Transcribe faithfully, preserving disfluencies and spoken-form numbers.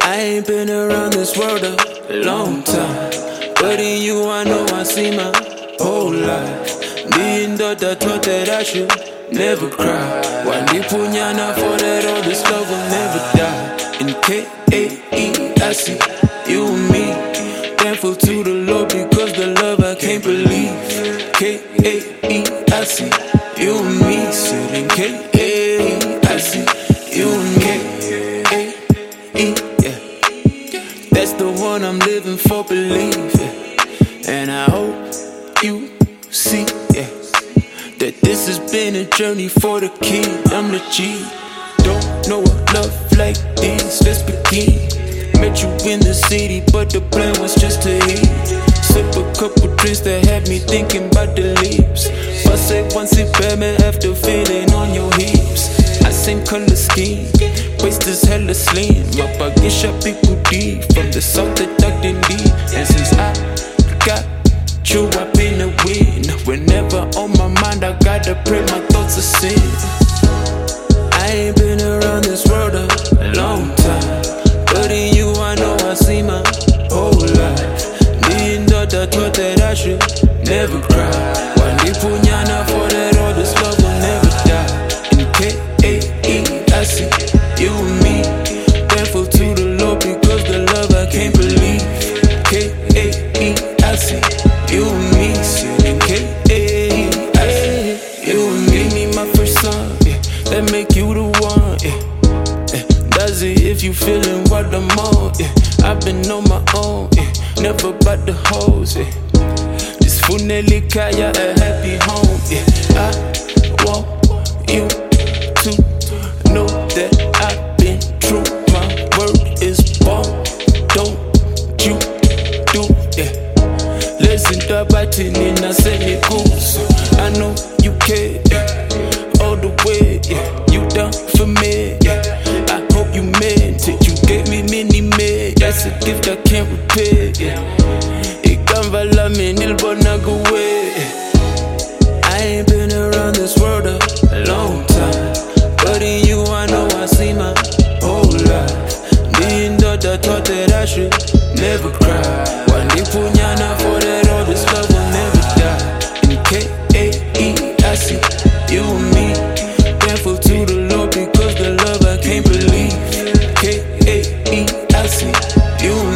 I ain't been around this world a long time, but in you I know I see my whole life. Being daughter taught that I should never cry. One day punyana for that all this love will never die. In K A E I see you and me. Thankful to the Lord because the love I can't believe. K A E I see you and me. Said in K A E I see you and me. That's the one I'm living for, believe it. And I hope you see, yeah, that this has been a journey for the kid. I'm the G. Don't know a love like this, let's begin. Met you in the city, but the plan was just to eat. Sip a couple drinks that had me thinking about the leaves. Bust it once it bad, man, after feeling on your hips. I same color scheme, waist is hella slim. My pocket shot people deep, from the south to ducked in deep. And since I got you up in the wind, whenever on my mind I gotta pray my thoughts are sin. I ain't been around this world a long time, but in you I know I see my whole life. Being daughter taught that I should never cry. One day punyana for that all this love will never die. In K A E I see you and me. Thankful to the Lord because the love I can't believe. K A E I see you and me. Said in K A E I see you and me. Give me my first song, yeah, that make you the one, yeah. That's it if you feeling what I'm on, yeah. I've been on my own, yeah, never about the hoes, yeah. This Funeli Kaya, a happy home, yeah. I want you to know that I've been true. My word is born, don't you do, yeah. Listen to biting in a semi goose. I know you care, yeah, all the way, yeah. You done for me, yeah. I hope you meant it. You gave me many men. That's a gift I can't repay, yeah. It can't vala me nilbo naguwe. I ain't been around this world a long time, but in you I know I see my whole life. Being daughter taught that I should never cry. One day punyana for that all this love will never die. In K A E I see you and me. Thankful to the Lord because the love I can't believe. K A E I see you and me.